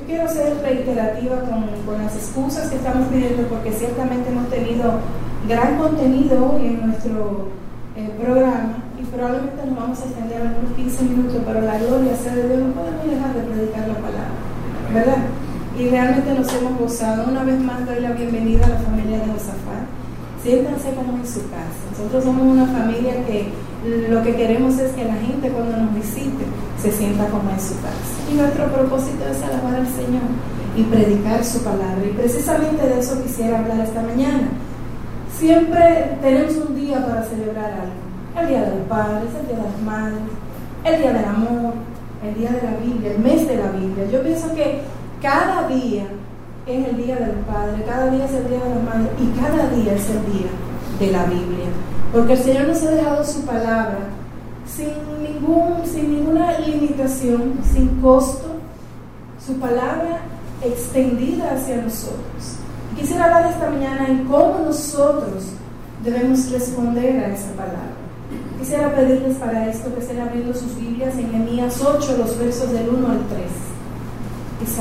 quiero ser reiterativa con las excusas que estamos pidiendo, porque ciertamente hemos tenido gran contenido hoy en nuestro programa y probablemente nos vamos a extender algunos 15 minutos, pero la gloria sea de Dios, no podemos dejar de predicar la palabra, ¿verdad? Y realmente nos hemos gozado. Una vez más doy la bienvenida a la familia de Josafat. Siéntanse como en su casa. Nosotros somos una familia que lo que queremos es que la gente cuando nos visite se sienta como en su casa. Y nuestro propósito es alabar al Señor y predicar su palabra. Y precisamente de eso quisiera hablar esta mañana. Siempre tenemos un día para celebrar algo. El Día de los Padres, el Día de las Madres, el Día del Amor, el Día de la Biblia, el mes de la Biblia. Yo pienso que cada día es el Día de los Padres, cada día es el Día de las Madres y cada día es el Día de la Biblia. Porque el Señor nos ha dejado su palabra sin ninguna limitación, sin costo, su palabra extendida hacia nosotros. Quisiera hablar esta mañana en cómo nosotros debemos responder a esa palabra. Quisiera pedirles para esto que estén abriendo sus Biblias en Nehemías 8, los versos del 1 al 3. Quizá,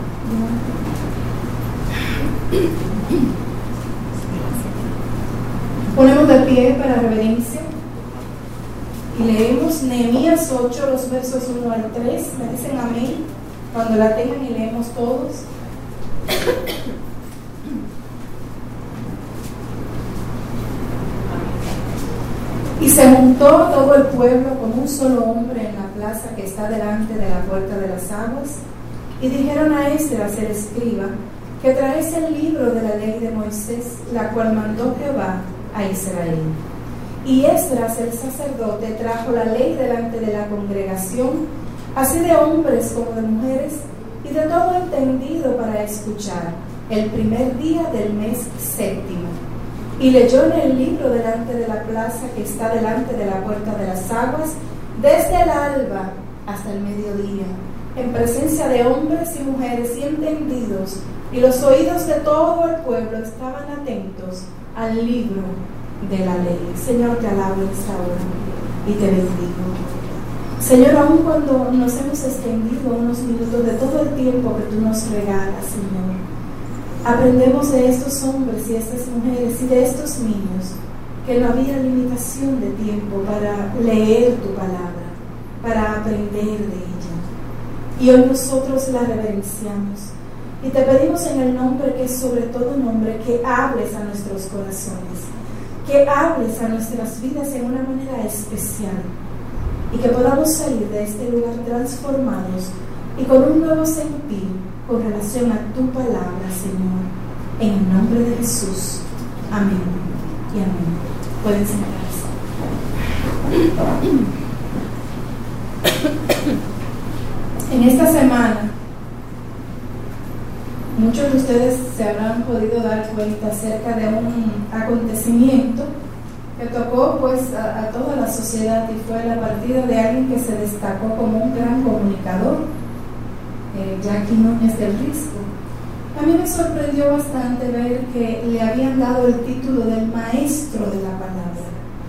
ponemos de pie para reverencia y leemos Nehemías 8, los versos 1 al 3. Me dicen amén cuando la tengan y leemos todos. Y se juntó todo el pueblo como un solo hombre en la plaza que está delante de la puerta de las aguas, y dijeron a Esdras el escriba que trajese el libro de la ley de Moisés, la cual mandó Jehová a Israel. Y Esdras el sacerdote trajo la ley delante de la congregación, así de hombres como de mujeres, y de todo entendido para escuchar, el primer día del mes séptimo. Y leyó en el libro delante de la plaza que está delante de la puerta de las aguas, desde el alba hasta el mediodía, en presencia de hombres y mujeres y entendidos, y los oídos de todo el pueblo estaban atentos al libro de la ley. Señor, te alabo en esta hora y te bendigo. Señor, aun cuando nos hemos extendido unos minutos de todo el tiempo que tú nos regalas, Señor, aprendemos de estos hombres y estas mujeres y de estos niños que no había limitación de tiempo para leer tu palabra, para aprender de ella. Y hoy nosotros la reverenciamos y te pedimos en el nombre que es sobre todo nombre, que hables a nuestros corazones, que hables a nuestras vidas en una manera especial y que podamos salir de este lugar transformados y con un nuevo sentir con relación a tu palabra, Señor, en el nombre de Jesús. Amén y amén. Pueden sentarse. En esta semana, muchos de ustedes se habrán podido dar cuenta acerca de un acontecimiento que tocó pues a toda la sociedad, y fue la partida de alguien que se destacó como un gran comunicador, Jackie Núñez del Risco. A mí me sorprendió bastante ver que le habían dado el título del maestro de la palabra,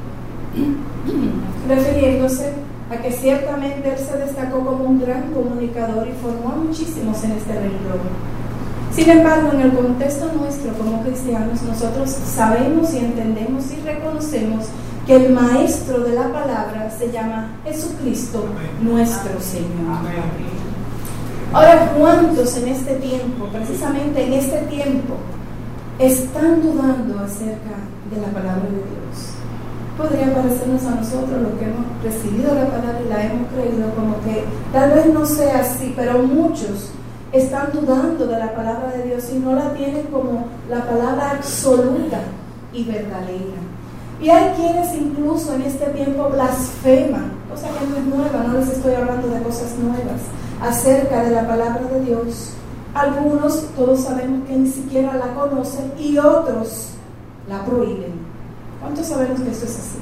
refiriéndose a que ciertamente él se destacó como un gran comunicador y formó a muchísimos en este renglón. Sin embargo, en el contexto nuestro como cristianos, nosotros sabemos y entendemos y reconocemos que el maestro de la palabra se llama Jesucristo, nuestro Señor. Ahora, ¿cuántos en este tiempo, precisamente en este tiempo, están dudando acerca de la palabra de Dios? Podría parecernos a nosotros, los que hemos recibido la palabra y la hemos creído, como que tal vez no sea así, pero muchos están dudando de la palabra de Dios y no la tienen como la palabra absoluta y verdadera. Y hay quienes incluso en este tiempo blasfeman, cosa que no es nueva, no les estoy hablando de cosas nuevas, acerca de la palabra de Dios. Algunos, todos sabemos que ni siquiera la conocen, y otros la prohíben. ¿Cuántos sabemos que esto es así?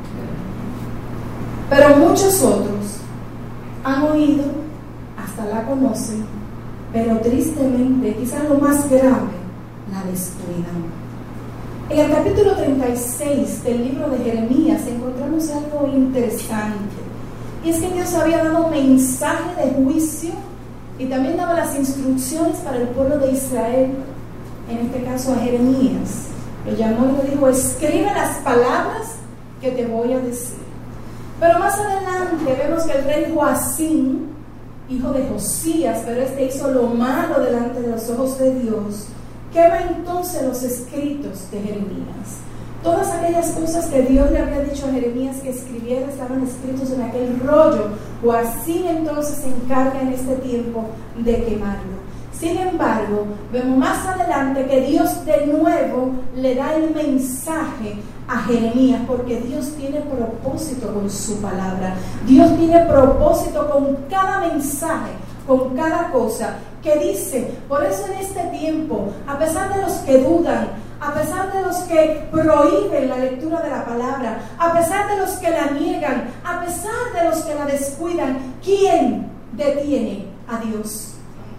Pero muchos otros han oído, hasta la conocen, pero tristemente, quizás lo más grave, la descuidan. En el capítulo 36 del libro de Jeremías encontramos algo interesante, y es que Dios había dado un mensaje de juicio y también daba las instrucciones para el pueblo de Israel, en este caso a Jeremías. Lo llamó y le dijo: escribe las palabras que te voy a decir. Pero más adelante vemos que el rey Joacim, hijo de Josías, pero este hizo lo malo delante de los ojos de Dios, quema entonces los escritos de Jeremías. Todas aquellas cosas que Dios le había dicho a Jeremías que escribiera estaban escritos en aquel rollo. Joacim entonces se encarga en este tiempo de quemarlo. Sin embargo, vemos más adelante que Dios de nuevo le da el mensaje a Jeremías, porque Dios tiene propósito con su palabra. Dios tiene propósito con cada mensaje, con cada cosa que dice. Por eso en este tiempo, a pesar de los que dudan, a pesar de los que prohíben la lectura de la palabra, a pesar de los que la niegan, a pesar de los que la descuidan, ¿quién detiene a Dios?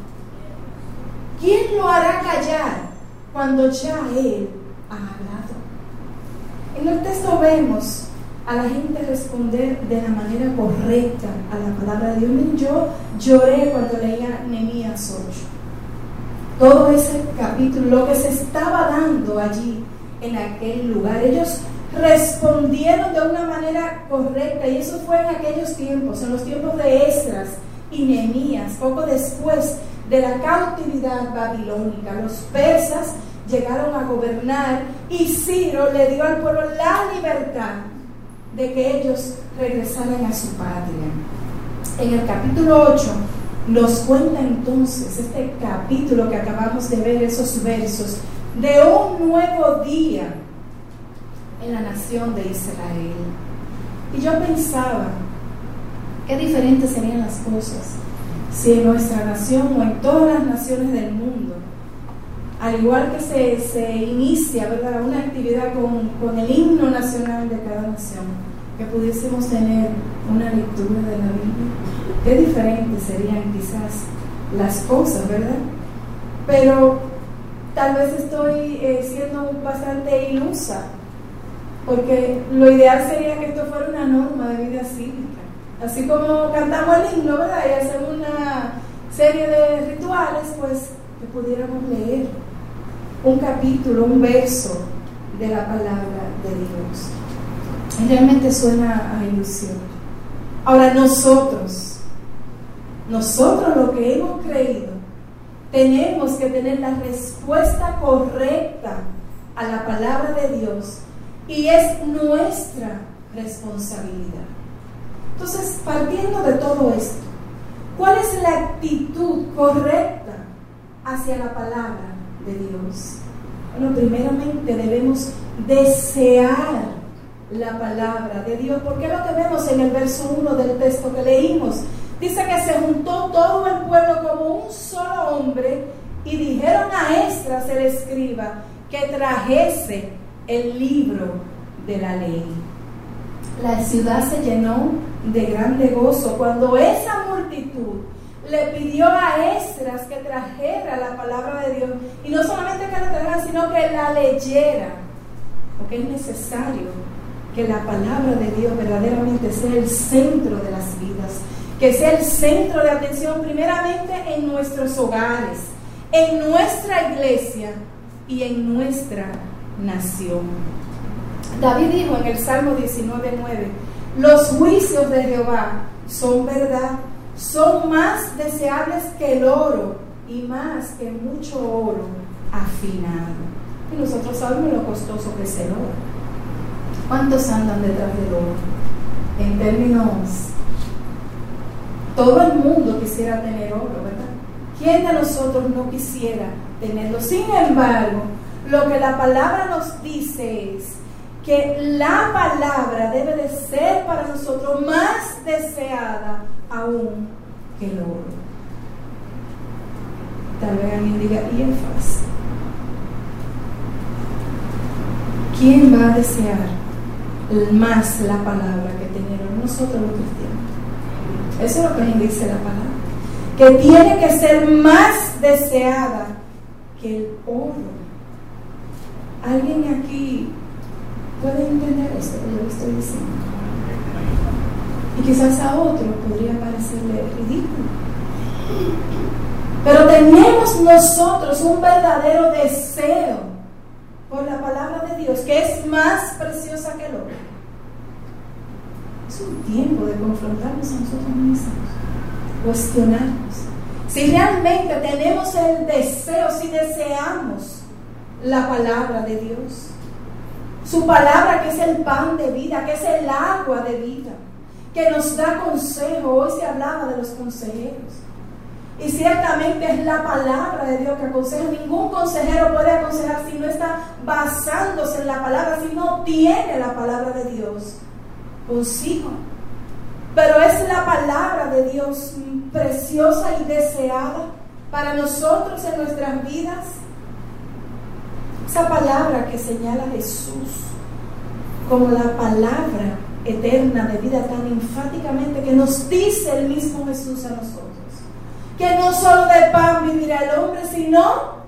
¿Quién lo hará callar cuando ya Él ha hablado? En el texto vemos a la gente responder de la manera correcta a la palabra de Dios. Miren, yo lloré cuando leía Nehemías 8. Todo ese capítulo, lo que se estaba dando allí en aquel lugar, ellos respondieron de una manera correcta, y eso fue en aquellos tiempos, en los tiempos de Esdras y Nehemías, poco después de la cautividad babilónica. Los persas llegaron a gobernar y Ciro le dio al pueblo la libertad de que ellos regresaran a su patria. En el capítulo 8 nos cuenta entonces este capítulo que acabamos de ver, esos versos, de un nuevo día en la nación de Israel. Y yo pensaba, qué diferentes serían las cosas si en nuestra nación o en todas las naciones del mundo, al igual que se inicia, ¿verdad?, una actividad con el himno nacional de cada nación, que pudiésemos tener una lectura de la Biblia. Qué diferentes serían quizás las cosas, ¿verdad? Pero tal vez estoy siendo bastante ilusa, porque lo ideal sería que esto fuera una norma de vida cívica. Así como cantamos el himno, ¿verdad?, y hacemos una serie de rituales, pues que pudiéramos leer un capítulo, un verso de la palabra de Dios. Y realmente suena a ilusión. Ahora nosotros lo que hemos creído, tenemos que tener la respuesta correcta a la palabra de Dios, y es nuestra responsabilidad. Entonces, partiendo de todo esto, ¿cuál es la actitud correcta hacia la palabra de Dios? Bueno, primeramente debemos desear la palabra de Dios, porque es lo que vemos en el verso 1 del texto que leímos. Dice que se juntó todo el pueblo como un solo hombre y dijeron a Esdras el escriba que trajese el libro de la ley. La ciudad se llenó de grande gozo cuando esa multitud le pidió a Esdras que trajera la palabra de Dios, y no solamente que la trajera, sino que la leyera, porque es necesario que la palabra de Dios verdaderamente sea el centro de las vidas, que sea el centro de atención primeramente en nuestros hogares, en nuestra iglesia y en nuestra nación. David dijo en el Salmo 19:9: los juicios de Jehová son verdad, son más deseables que el oro y más que mucho oro afinado. Y nosotros sabemos lo costoso que es el oro. ¿Cuántos andan detrás del oro? En términos, todo el mundo quisiera tener oro, ¿verdad? ¿Quién de nosotros no quisiera tenerlo? Sin embargo, lo que la palabra nos dice es que la palabra debe de ser para nosotros más deseada aún que el oro. Tal vez alguien diga: y es fácil. ¿Quién va a desear más la palabra que tener nosotros los cristianos? Eso es lo que dice la palabra, que tiene que ser más deseada que el oro. ¿Alguien aquí puede entender esto que yo estoy diciendo? Y quizás a otro podría parecerle ridículo, Pero tenemos nosotros un verdadero deseo por la palabra de Dios, que es más preciosa que el oro. Es un tiempo de confrontarnos a nosotros mismos, cuestionarnos. Si realmente tenemos el deseo, si deseamos la palabra de Dios, su palabra que es el pan de vida, que es el agua de vida, que nos da consejo. Hoy se hablaba de los consejeros. Y ciertamente es la palabra de Dios que aconseja. Ningún consejero puede aconsejar si no está basándose en la palabra, si no tiene la palabra de Dios consigo. Pero es la palabra de Dios preciosa y deseada para nosotros en nuestras vidas. Esa palabra que señala a Jesús como la palabra eterna de vida tan enfáticamente, que nos dice el mismo Jesús a nosotros, que no solo de pan vivirá el hombre, sino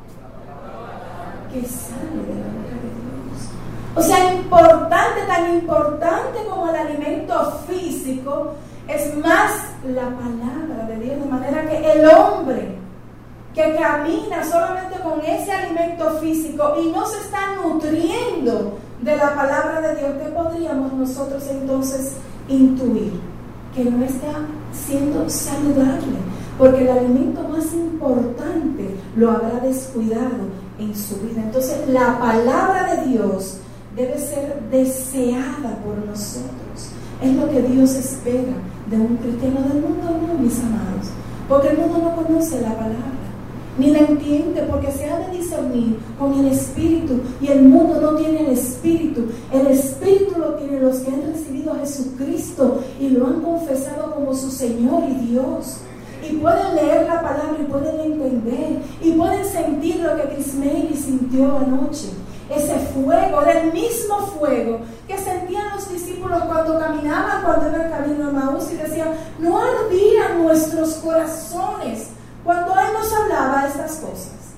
que sale de la boca de Dios. O sea, importante, tan importante como el alimento físico, es más la palabra de Dios, de manera que el hombre que camina solamente con ese alimento físico y no se está nutriendo de la palabra de Dios, ¿qué podríamos nosotros entonces intuir? Que no está siendo saludable, porque el alimento más importante lo habrá descuidado en su vida. Entonces la palabra de Dios debe ser deseada por nosotros. Es lo que Dios espera de un cristiano. Del mundo no, mis amados, porque el mundo no conoce la palabra, ni la entiende, porque se ha de discernir con el Espíritu, y el mundo no tiene el Espíritu. El Espíritu lo tienen los que han recibido a Jesucristo y lo han confesado como su Señor y Dios. Y pueden leer la palabra y pueden entender y pueden sentir lo que Chris May sintió anoche. Ese fuego era el mismo fuego que sentían los discípulos cuando caminaban, cuando iban camino a Maús, y decían: no ardían nuestros corazones cuando Él nos hablaba estas cosas.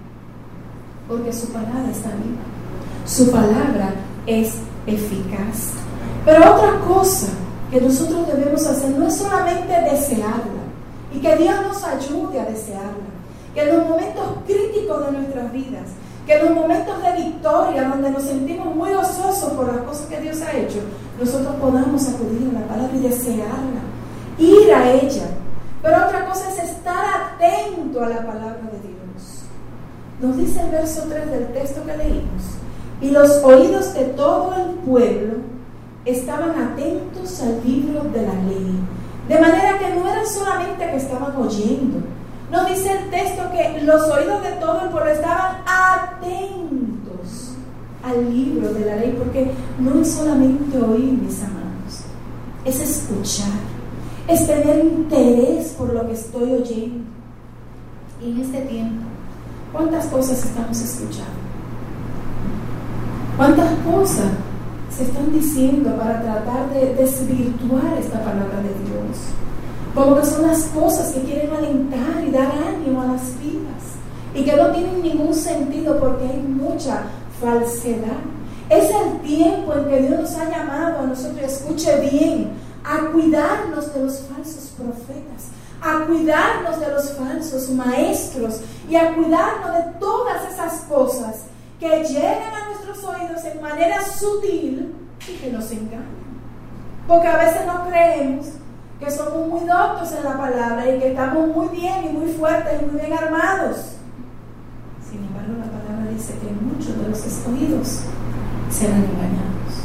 Porque su palabra está viva, su palabra es eficaz. Pero otra cosa que nosotros debemos hacer no es solamente desearla, y que Dios nos ayude a desearla, que en los momentos críticos de nuestras vidas, que en los momentos de victoria, donde nos sentimos muy gozosos por las cosas que Dios ha hecho, nosotros podamos acudir a la palabra y desearla, ir a ella. Pero otra cosa es estar atento a la palabra de Dios. Nos dice el verso 3 del texto que leímos: y los oídos de todo el pueblo estaban atentos al libro de la ley. De manera que no era solamente que estaban oyendo. Nos dice el texto que los oídos de todo el pueblo estaban atentos al libro de la ley, porque no es solamente oír, mis amados, es escuchar, es tener interés por lo que estoy oyendo. Y en este tiempo, ¿cuántas cosas estamos escuchando? ¿Cuántas cosas se están diciendo para tratar de desvirtuar esta palabra de Dios? Como que son las cosas que quieren alentar y dar ánimo a las vidas, y que no tienen ningún sentido, porque hay mucha falsedad. Es el tiempo en que Dios nos ha llamado a nosotros, escuche bien, a cuidarnos de los falsos profetas, a cuidarnos de los falsos maestros, y a cuidarnos de todas esas cosas que llegan a nuestros oídos en manera sutil y que nos engañan. Porque a veces no creemos que somos muy doctos en la palabra y que estamos muy bien y muy fuertes y muy bien armados. Sin embargo, la palabra dice que muchos de los escogidos serán engañados.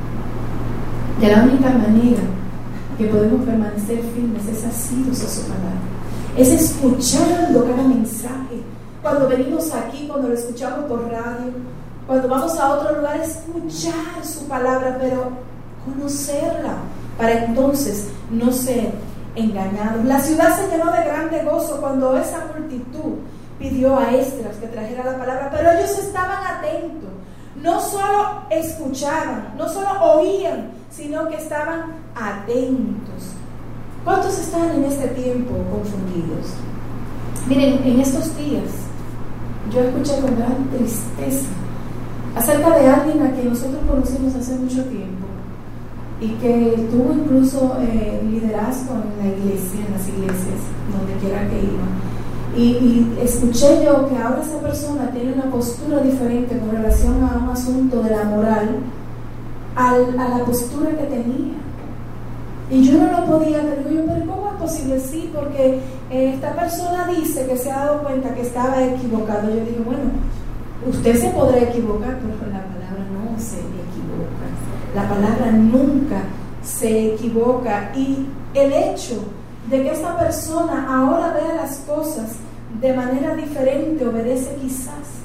De la única manera que podemos permanecer firmes es asidos a su palabra, es escuchando cada mensaje. Cuando venimos aquí, cuando lo escuchamos por radio, cuando vamos a otro lugar, escuchar su palabra, pero conocerla, para entonces no ser engañados. La ciudad se llenó de grande gozo cuando esa multitud pidió a Esdras que trajera la palabra, pero ellos estaban atentos. No solo escuchaban, no solo oían, sino que estaban atentos. ¿Cuántos están en este tiempo confundidos? Miren, en estos días yo escuché con gran tristeza acerca de alguien a quien nosotros conocimos hace mucho tiempo, y que tuvo incluso liderazgo en la iglesia, en las iglesias, donde quiera que iba. Y escuché yo que ahora esa persona tiene una postura diferente con relación a un asunto de la moral a la postura que tenía. Y yo no lo podía creer. Pero ¿cómo es posible? Sí, porque esta persona dice que se ha dado cuenta que estaba equivocado. Yo dije, bueno, usted se podrá equivocar, pero la palabra no se equivoca. La palabra nunca se equivoca. Y el hecho de que esta persona ahora vea las cosas de manera diferente obedece quizás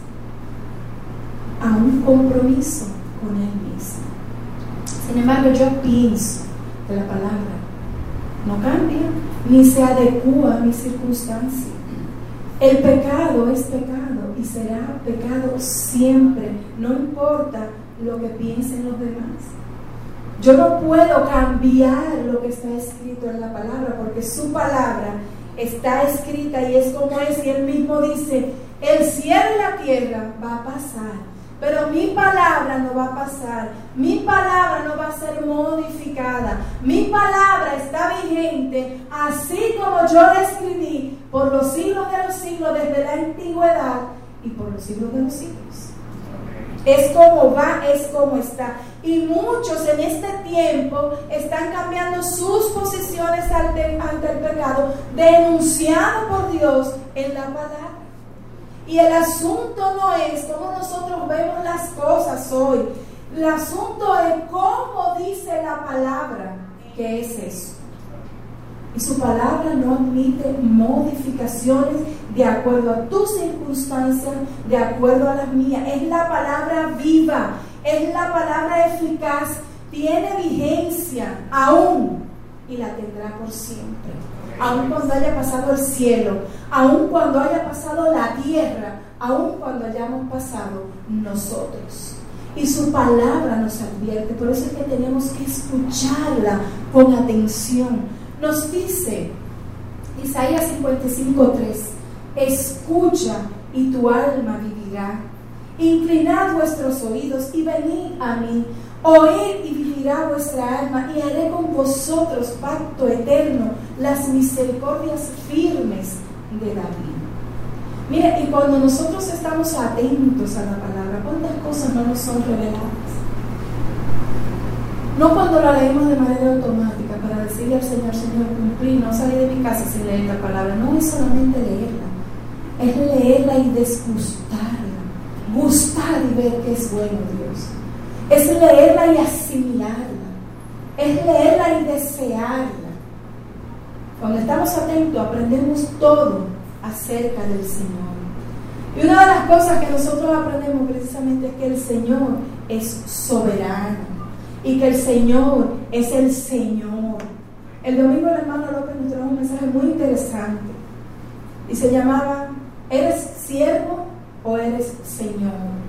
a un compromiso con él mismo. Sin embargo, yo pienso que la palabra no cambia ni se adecúa a mi circunstancia. El pecado es pecado y será pecado siempre, no importa lo que piensen los demás. Yo no puedo cambiar lo que está escrito en la palabra, porque su palabra está escrita y es como es, y él mismo dice, el cielo y la tierra va a pasar, pero mi palabra no va a pasar, mi palabra no va a ser modificada, mi palabra está vigente, así como yo la escribí por los siglos de los siglos, desde la antigüedad y por los siglos de los siglos. Es como va, es como está. Y muchos en este tiempo están cambiando sus posiciones ante el pecado, denunciado por Dios en la palabra. Y el asunto no es cómo nosotros vemos las cosas hoy. El asunto es cómo dice la palabra que es eso. Y su palabra no admite modificaciones de acuerdo a tus circunstancias, de acuerdo a las mías. Es la palabra viva, es la palabra eficaz, tiene vigencia aún y la tendrá por siempre. Aún cuando haya pasado el cielo, aún cuando haya pasado la tierra, aún cuando hayamos pasado nosotros. Y su palabra nos advierte, por eso es que tenemos que escucharla con atención. Nos dice Isaías 55:3, escucha y tu alma vivirá. Inclinad vuestros oídos y venid a mí. Oíd y vivirá vuestra alma, y haré con vosotros pacto eterno, las misericordias firmes de David. Mire, y cuando nosotros estamos atentos a la palabra, ¿cuántas cosas no nos son reveladas? No cuando la leemos de manera automática para decirle al Señor, Señor, cumplí, no salí de mi casa sin leer la palabra. No es solamente leerla, es leerla y desgustarla, gustar y ver que es bueno Dios. Es leerla y asimilarla, es leerla y desearla. Cuando estamos atentos aprendemos todo acerca del Señor. Y una de las cosas que nosotros aprendemos precisamente es que el Señor es soberano y que el Señor es el Señor. El domingo el hermano López nos trajo un mensaje muy interesante y se llamaba ¿eres siervo o eres Señor?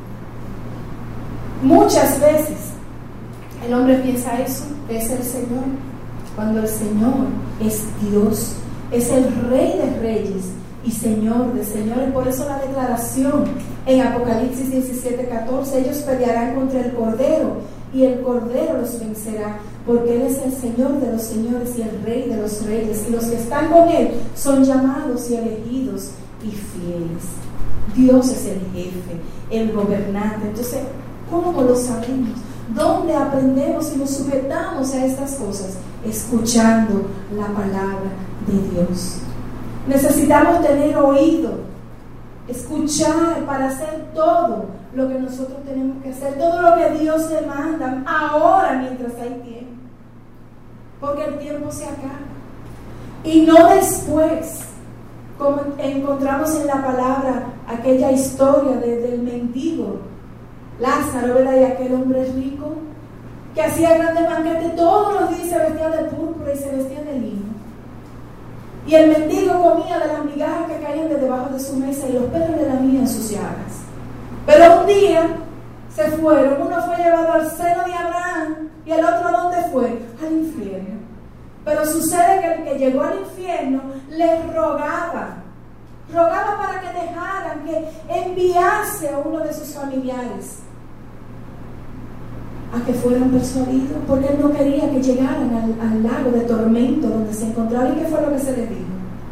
Muchas veces el hombre piensa eso, que es el Señor, cuando el Señor es Dios, es el Rey de Reyes y Señor de señores. Por eso la declaración en Apocalipsis 17:14, ellos pelearán contra el Cordero y el Cordero los vencerá, porque Él es el Señor de los señores y el Rey de los reyes, y los que están con Él son llamados y elegidos y fieles. Dios es el jefe, el gobernante. Entonces, ¿cómo lo sabemos? ¿Dónde aprendemos y nos sujetamos a estas cosas? Escuchando la palabra de Dios. Necesitamos tener oído, escuchar para hacer todo lo que nosotros tenemos que hacer, todo lo que Dios demanda ahora mientras hay tiempo, porque el tiempo se acaba y no después, como encontramos en la palabra aquella historia del mendigo Lázaro, ¿verdad? Y aquel hombre rico que hacía grandes banquetes todos los días, se vestía de púrpura y se vestía de lino. Y el mendigo comía de las migajas que caían de debajo de su mesa y los perros le lamían sus llagas. Pero un día se fueron, uno fue llevado al seno de Abraham y el otro ¿a dónde fue? Al infierno. Pero sucede que el que llegó al infierno le rogaba para que dejaran, que enviase a uno de sus familiares. a que fueran persuadidos, porque Él no quería que llegaran al lago de tormento donde se encontraban. ¿Y qué fue lo que se les dijo?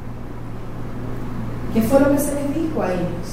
¿Qué fue lo que se les dijo a ellos?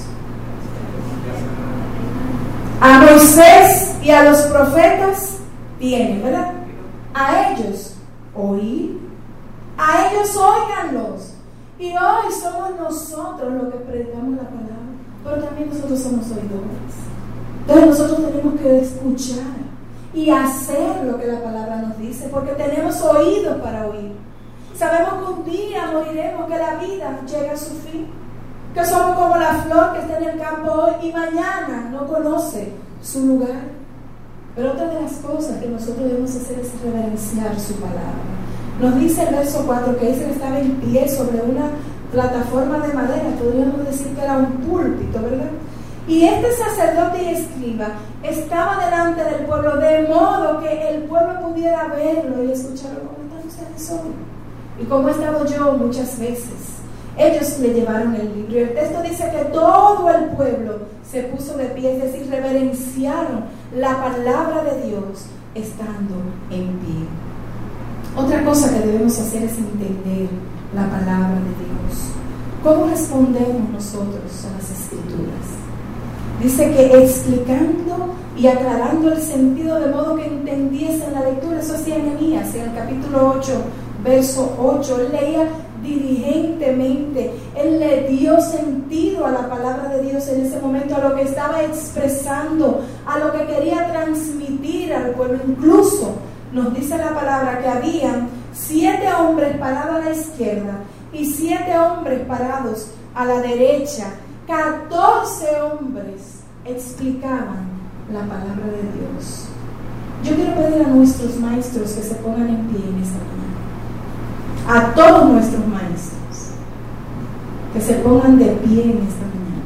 A Moisés y a los profetas tienen, ¿verdad? A ellos oír, a ellos óiganlos. Y hoy somos nosotros los que predicamos la palabra, pero también nosotros somos oidores. Entonces nosotros tenemos que escuchar y hacer lo que la palabra nos dice, porque tenemos oídos para oír. Sabemos que un día moriremos, que la vida llega a su fin, que somos como la flor que está en el campo hoy y mañana no conoce su lugar. Pero otra de las cosas que nosotros debemos hacer es reverenciar su palabra. Nos dice el verso 4 que Israel estaba en pie sobre una plataforma de madera, podríamos decir que era un púlpito, ¿verdad? Y este sacerdote y escriba estaba delante del pueblo, de modo que el pueblo pudiera verlo y escucharlo. ¿Cómo están ustedes hoy? Y como he estado yo muchas veces. Ellos le llevaron el libro y el texto dice que todo el pueblo se puso de pie, es decir, reverenciaron la palabra de Dios estando en pie. Otra cosa que debemos hacer es entender la palabra de Dios. ¿Cómo respondemos nosotros a las Escrituras? Dice que explicando y aclarando el sentido de modo que entendiesen la lectura. Eso hacía Nehemías en el capítulo 8, verso 8. Él leía diligentemente, él le dio sentido a la palabra de Dios en ese momento, a lo que estaba expresando, a lo que quería transmitir al pueblo. Incluso nos dice la palabra que había 7 hombres parados a la izquierda y 7 hombres parados a la derecha. 14 hombres explicaban la palabra de Dios. Yo quiero pedir a nuestros maestros que se pongan en pie en esta mañana. A todos nuestros maestros que se pongan de pie en esta mañana.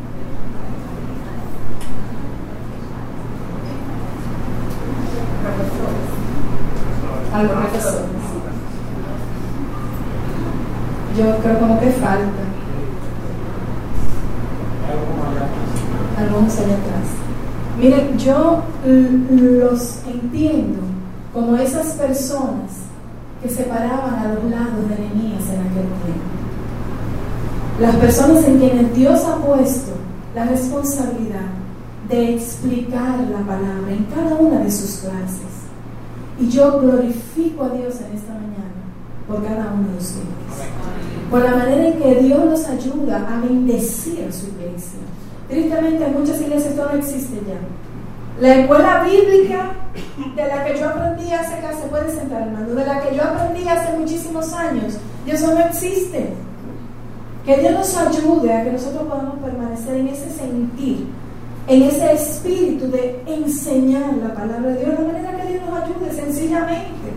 A los profesores. Yo creo como que falta. Algunos allá atrás. Miren, yo los entiendo como esas personas que se paraban a los lados de Nehemías en aquel tiempo. Las personas en quienes Dios ha puesto la responsabilidad de explicar la palabra en cada una de sus clases. Y yo glorifico a Dios en esta mañana por cada uno de ustedes, por la manera en que Dios nos ayuda a bendecir a su iglesia. Tristemente en muchas iglesias esto no existe ya. La escuela bíblica de la que yo aprendí hace que se puede sentar, hermano, de la que yo aprendí hace muchísimos años, y eso no existe. Que Dios nos ayude a que nosotros podamos permanecer en ese sentir, en ese espíritu de enseñar la palabra de Dios, de la manera que Dios nos ayude, sencillamente.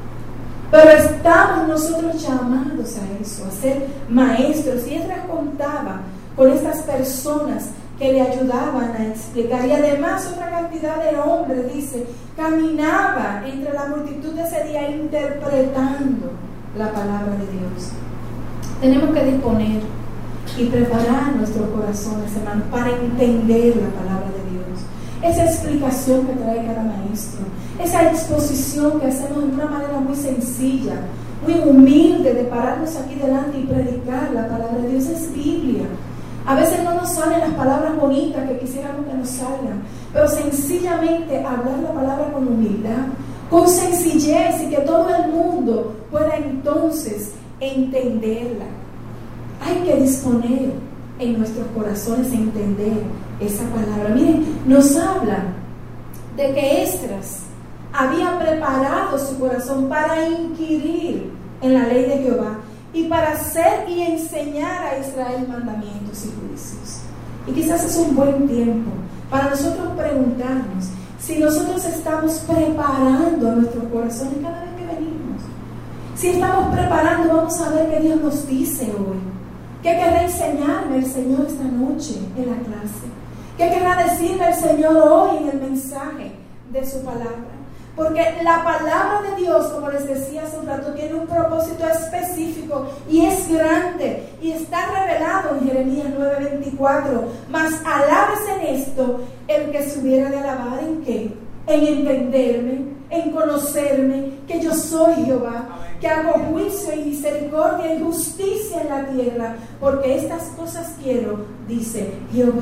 Pero estamos nosotros llamados a eso, a ser maestros. Y Esdras contaba con estas personas que le ayudaban a explicar. Y además otra cantidad de hombres, dice, caminaba entre la multitud de ese día interpretando la palabra de Dios. Tenemos que disponer y preparar nuestros corazones, hermanos, para entender la palabra de Dios. Esa explicación que trae cada maestro, esa exposición que hacemos de una manera muy sencilla, muy humilde, de pararnos aquí delante y predicar la palabra de Dios, es Biblia. A veces no nos salen las palabras bonitas que quisiéramos que nos salgan, pero sencillamente hablar la palabra con humildad, con sencillez, y que todo el mundo pueda entonces entenderla. Hay que disponer en nuestros corazones a entender esa palabra. Miren, nos habla de que Esdras había preparado su corazón para inquirir en la ley de Jehová y para hacer y enseñar a Israel mandamientos y juicios. Y quizás es un buen tiempo para nosotros preguntarnos si nosotros estamos preparando nuestros corazones cada vez que venimos. Si estamos preparando, vamos a ver qué Dios nos dice hoy. ¿Qué querrá enseñarme el Señor esta noche en la clase? ¿Qué querrá decirme el Señor hoy en el mensaje de su palabra? Porque la palabra de Dios, como les decía hace un rato, tiene un propósito específico y es grande y está revelado en Jeremías 9:24. Mas alabes en esto el que se hubiera de alabar, ¿en qué? en entenderme, en conocerme, que yo soy Jehová, que hago juicio y misericordia y justicia en la tierra, porque estas cosas quiero, dice Jehová.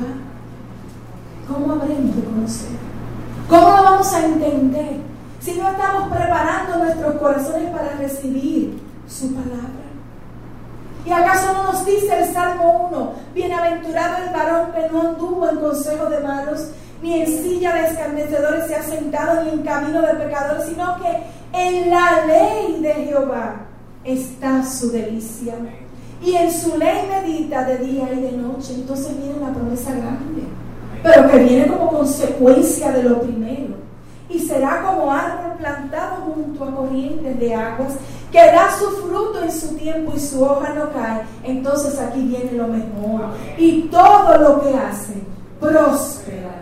¿Cómo habremos de conocer? ¿Cómo lo vamos a entender si no estamos preparando nuestros corazones para recibir su palabra? ¿Y acaso no nos dice el Salmo 1, bienaventurado el varón que no anduvo en consejo de malos, ni en silla de escarnecedores se ha sentado, ni en camino de pecadores, sino que en la ley de Jehová está su delicia, y en su ley medita de día y de noche? Entonces viene la promesa grande, pero que viene como consecuencia de lo primero. Y será como árbol plantado junto a corrientes de aguas, que da su fruto en su tiempo y su hoja no cae. Entonces aquí viene lo mejor. Y todo lo que hace prosperará.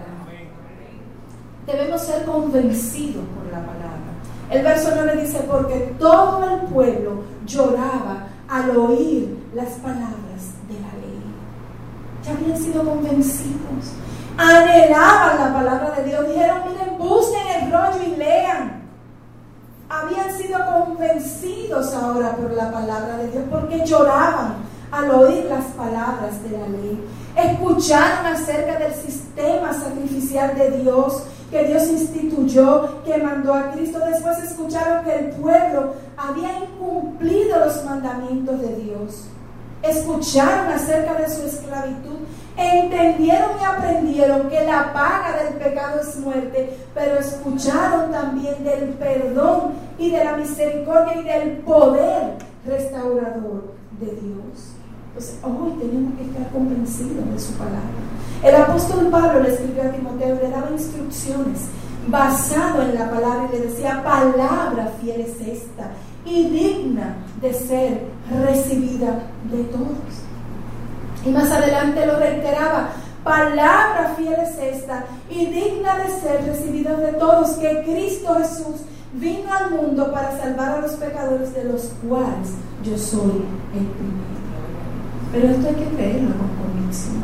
Debemos ser convencidos por la palabra. El verso 9 dice, porque todo el pueblo lloraba al oír las palabras de la ley. Ya habían sido convencidos. Anhelaban la palabra de Dios. Dijeron, miren, busquen el rollo y lean. Habían sido convencidos ahora por la palabra de Dios, porque lloraban al oír las palabras de la ley. Escucharon acerca del sistema sacrificial de Dios, que Dios instituyó, que mandó a Cristo. Después escucharon que el pueblo había incumplido los mandamientos de Dios. Escucharon acerca de su esclavitud. Entendieron y aprendieron que la paga del pecado es muerte, pero escucharon también del perdón y de la misericordia y del poder restaurador de Dios. Entonces, hoy tenemos que estar convencidos de su palabra. El apóstol Pablo le escribió a Timoteo, le daba instrucciones basado en la palabra y le decía, palabra fiel es esta y digna de ser recibida de todos. Y más adelante lo reiteraba, palabra fiel es esta y digna de ser recibida de todos, que Cristo Jesús vino al mundo para salvar a los pecadores, de los cuales yo soy el primero. Pero esto hay que creerlo con convicción.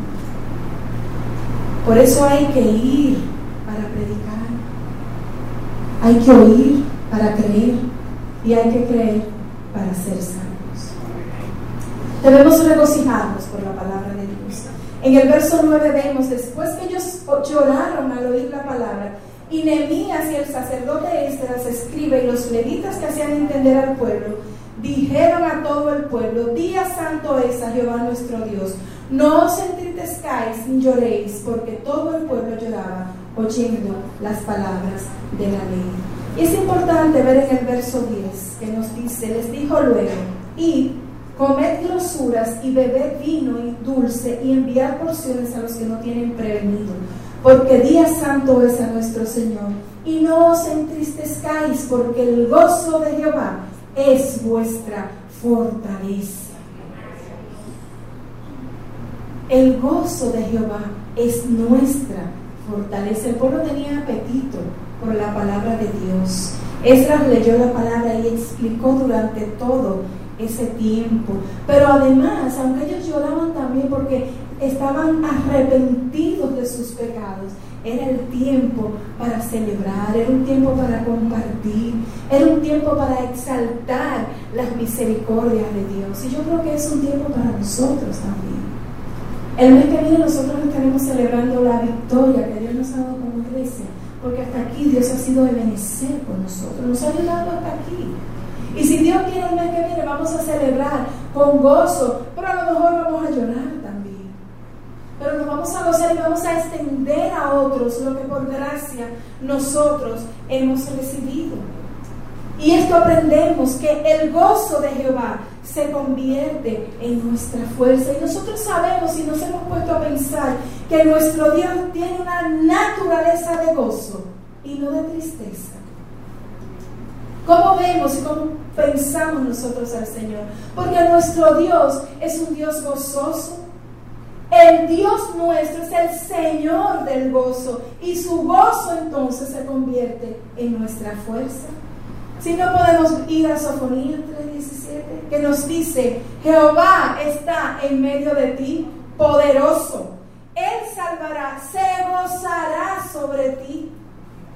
Por eso hay que ir para predicar, hay que oír para creer y hay que creer para ser salvos. Debemos regocijarnos por la palabra de Dios. En el verso 9 vemos, después que ellos lloraron al oír la palabra, y Nehemías y el sacerdote Esdras, escribe, y los levitas que hacían entender al pueblo, dijeron a todo el pueblo, día santo es a Jehová nuestro Dios, no os entristezcáis ni lloréis, porque todo el pueblo lloraba oyendo las palabras de la ley. Y es importante ver en el verso 10 que nos dice, les dijo luego, id, comed grosuras y bebed vino y dulce y enviad porciones a los que no tienen prevenido, porque día santo es a nuestro Señor. Y no os entristezcáis, porque el gozo de Jehová es vuestra fortaleza. El gozo de Jehová es nuestra fortaleza. El pueblo tenía apetito por la palabra de Dios. Esdras leyó la palabra y explicó durante todo ese tiempo. Pero además, aunque ellos lloraban también porque estaban arrepentidos de sus pecados, era el tiempo para celebrar, era un tiempo para compartir, era un tiempo para exaltar las misericordias de Dios. Y yo creo que es un tiempo para nosotros también. El mes que viene nosotros estaremos celebrando la victoria que Dios nos ha dado como iglesia, porque hasta aquí Dios ha sido de benecer con nosotros, nos ha ayudado hasta aquí. Y si Dios quiere, el mes que viene vamos a celebrar con gozo, pero a lo mejor vamos a llorar también. Pero nos vamos a gozar y vamos a extender a otros lo que por gracia nosotros hemos recibido. Y esto aprendemos, que el gozo de Jehová se convierte en nuestra fuerza. Y nosotros sabemos y nos hemos puesto a pensar que nuestro Dios tiene una naturaleza de gozo y no de tristeza. ¿Cómo vemos y cómo pensamos nosotros al Señor? Porque nuestro Dios es un Dios gozoso. El Dios nuestro es el Señor del gozo, y su gozo entonces se convierte en nuestra fuerza. Si no, podemos ir a Sofonías 3:17, que nos dice, Jehová está en medio de ti, poderoso. Él salvará, se gozará sobre ti.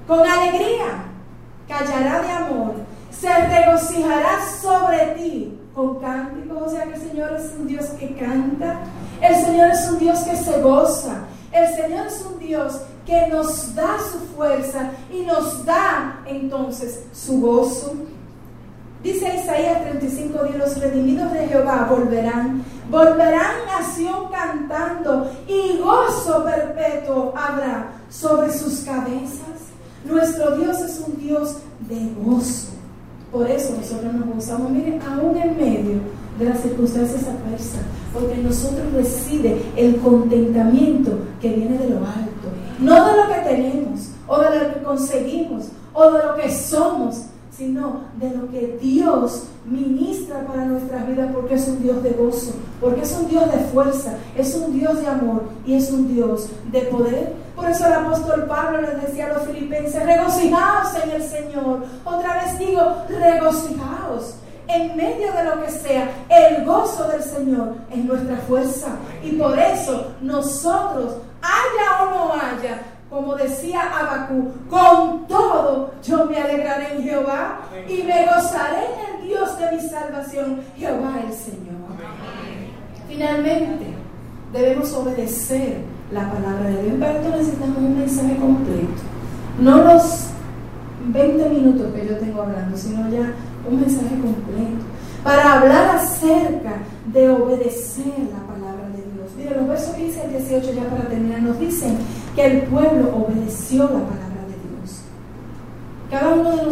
con alegría, callará de amor, se regocijará sobre ti con cánticos. O sea que el Señor es un Dios que canta, el Señor es un Dios que se goza, el Señor es un Dios que nos da su fuerza y nos da entonces su gozo. Dice Isaías 35:10, los redimidos de Jehová volverán a Sión cantando, y gozo perpetuo habrá sobre sus cabezas. Nuestro Dios es un Dios de gozo. Por eso nosotros nos gozamos, miren, aún en medio de las circunstancias adversas, porque en nosotros reside el contentamiento que viene de lo alto, no de lo que tenemos, o de lo que conseguimos, o de lo que somos, sino de lo que Dios ministra para nuestras vidas, porque es un Dios de gozo, porque es un Dios de fuerza, es un Dios de amor y es un Dios de poder. Por eso el apóstol Pablo les decía a los filipenses: regocijaos en el Señor. Otra vez digo, regocijaos. En medio de lo que sea, el gozo del Señor es nuestra fuerza. Y por eso nosotros, haya o no haya, como decía Habacuc, con todo yo me alegraré en Jehová y me gozaré en el Dios de mi salvación, Jehová el Señor. Finalmente, debemos obedecer la palabra de Dios. Para esto necesitamos un mensaje completo, no los 20 minutos que yo tengo hablando, sino ya un mensaje completo para hablar acerca de obedecer la palabra de Dios. Mire, los versos 15 al 18, ya para terminar, nos dicen que el pueblo obedeció la palabra de Dios. Cada uno de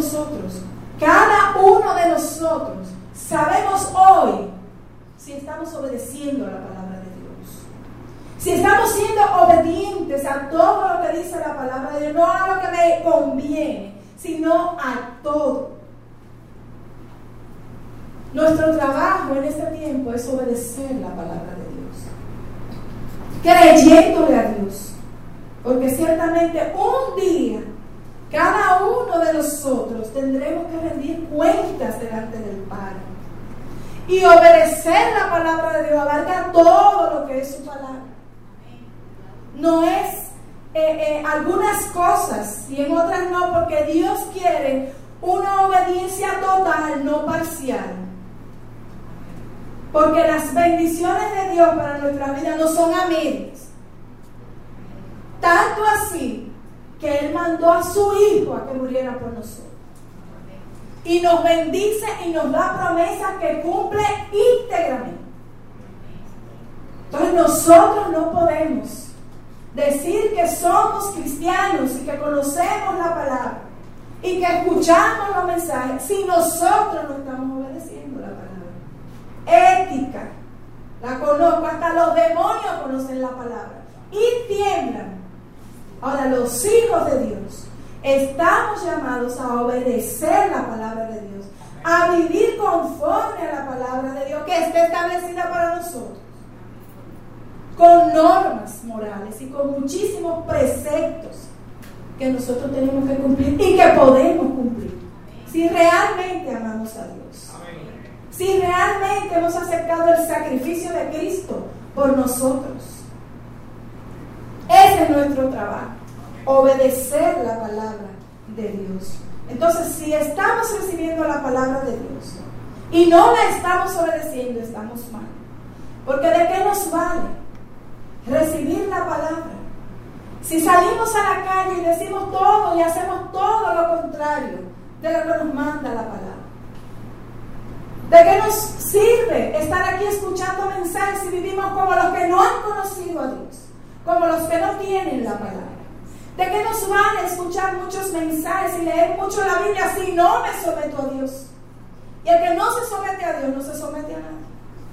nosotros sabemos hoy si estamos obedeciendo a la palabra de Dios, si estamos siendo obedientes a todo lo que dice la palabra de Dios, no a lo que me conviene, sino a todo. Nuestro trabajo en este tiempo es obedecer la palabra de Dios, creyéndole a Dios, porque ciertamente un día cada uno de nosotros tendremos que rendir cuentas delante del Padre. Y obedecer la palabra de Dios abarca todo lo que es su palabra. No es algunas cosas y en otras no, porque Dios quiere una obediencia total, no parcial. Porque las bendiciones de Dios para nuestra vida no son a medias. Tanto así que Él mandó a su Hijo a que muriera por nosotros. Y nos bendice y nos da promesas que cumple íntegramente. Entonces nosotros no podemos decir que somos cristianos y que conocemos la palabra y que escuchamos los mensajes si nosotros no estamos obedeciendo la palabra. Ética, la conozco, hasta los demonios conocen la palabra y tiemblan. Ahora, los hijos de Dios estamos llamados a obedecer la palabra de Dios, a vivir conforme a la palabra de Dios que está establecida para nosotros, con normas morales y con muchísimos preceptos que nosotros tenemos que cumplir y que podemos cumplir si realmente amamos a Dios, si realmente hemos aceptado el sacrificio de Cristo por nosotros. Ese es nuestro trabajo, obedecer la palabra de Dios. Entonces, si estamos recibiendo la palabra de Dios y no la estamos obedeciendo, estamos mal. Porque ¿de qué nos vale recibir la palabra si salimos a la calle y decimos todo y hacemos todo lo contrario de lo que nos manda la palabra? ¿De qué nos sirve estar aquí escuchando mensajes si vivimos como los que no han conocido a Dios, como los que no tienen la palabra? ¿De qué nos vale escuchar muchos mensajes y leer mucho la Biblia si no me someto a Dios? Y el que no se somete a Dios no se somete a nada.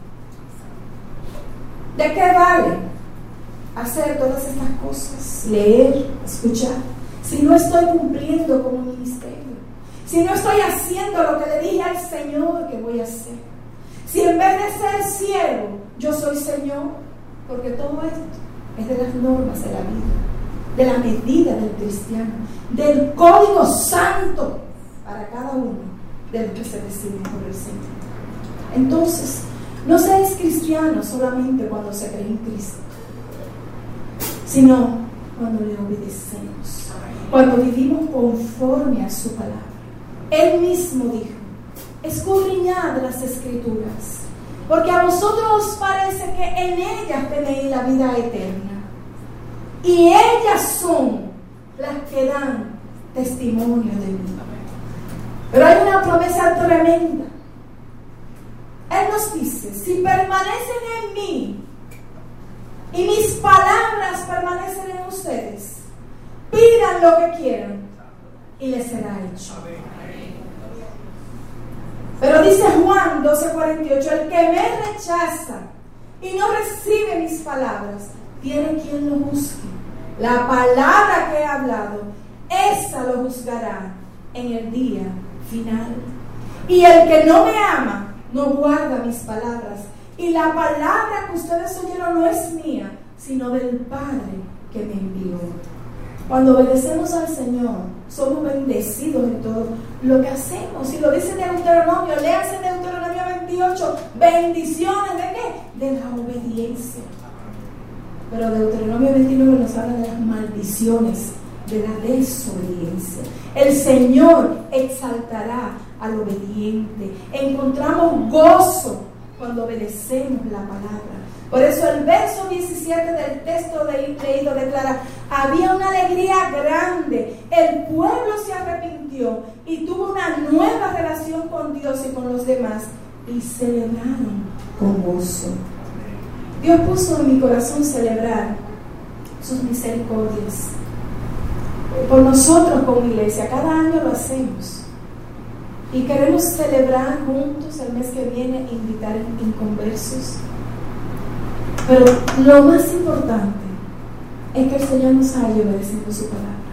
¿De qué vale hacer todas estas cosas? Leer, escuchar, si no estoy cumpliendo con un ministerio, si no estoy haciendo lo que le dije al Señor que voy a hacer, si en vez de ser siervo yo soy Señor, porque todo esto es de las normas de la vida, de la medida del cristiano, del código santo para cada uno de los que se deciden por el Señor. Entonces, no seáis cristianos solamente cuando se cree en Cristo, sino cuando le obedecemos, cuando vivimos conforme a su palabra. Él mismo dijo: escudriñad las Escrituras, porque a vosotros os parece que en ellas tenéis la vida eterna, y ellas son las que dan testimonio de mí. Pero hay una promesa tremenda. Él nos dice: si permanecen en mí y mis palabras permanecen en ustedes, pidan lo que quieran y les será hecho. Pero dice Juan 12:48: el que me rechaza y no recibe mis palabras, tiene quien lo juzgue. La palabra que he hablado, esa lo juzgará en el día final. Y el que no me ama, no guarda mis palabras. Y la palabra que ustedes oyeron no es mía, sino del Padre que me envió. Cuando obedecemos al Señor, somos bendecidos en todo lo que hacemos. Y lo dice Deuteronomio, léase Deuteronomio 28, bendiciones ¿de qué? De la obediencia. Pero Deuteronomio 29 nos habla de las maldiciones de la desobediencia. El Señor exaltará al obediente. Encontramos gozo cuando obedecemos la palabra. Por eso el verso 17 del texto leído declara: había una alegría grande, el pueblo se arrepintió y tuvo una nueva relación con Dios y con los demás, y celebraron con gozo. Dios puso en mi corazón celebrar sus misericordias por nosotros como iglesia. Cada año lo hacemos y queremos celebrar juntos el mes que viene, invitar inconversos. Pero lo más importante es que el Señor nos haya obedeciendo su palabra,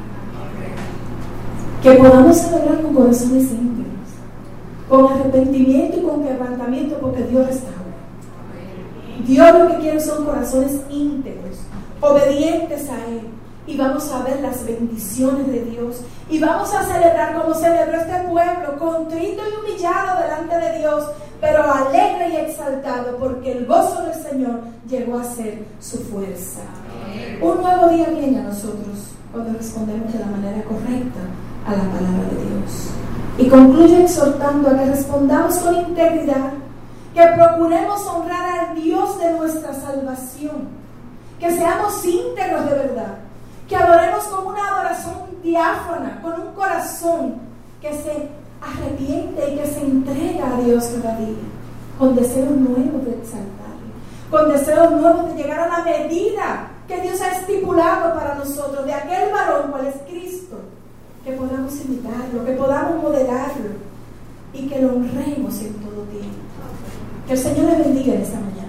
que podamos celebrar con corazones íntegros, con arrepentimiento y con quebrantamiento, porque Dios restaura. Dios lo que quiere son corazones íntegros, obedientes a Él. Y vamos a ver las bendiciones de Dios. Y vamos a celebrar como celebró este pueblo, contrito y humillado delante de Dios, pero alegre y exaltado, porque el gozo del Señor llegó a ser su fuerza. Un nuevo día viene a nosotros cuando respondemos de la manera correcta a la palabra de Dios. Y concluyo exhortando a que respondamos con integridad, que procuremos honrar al Dios de nuestra salvación, que seamos íntegros de verdad, que adoremos con una adoración diáfana, con un corazón que se arrepiente y que se entrega a Dios cada día, con deseos nuevos de exaltarle, con deseos nuevos de llegar a la medida que Dios ha estipulado para nosotros, de aquel varón cual es Cristo, que podamos imitarlo, que podamos modelarlo y que lo honremos en todo tiempo. Que el Señor les bendiga en esta mañana.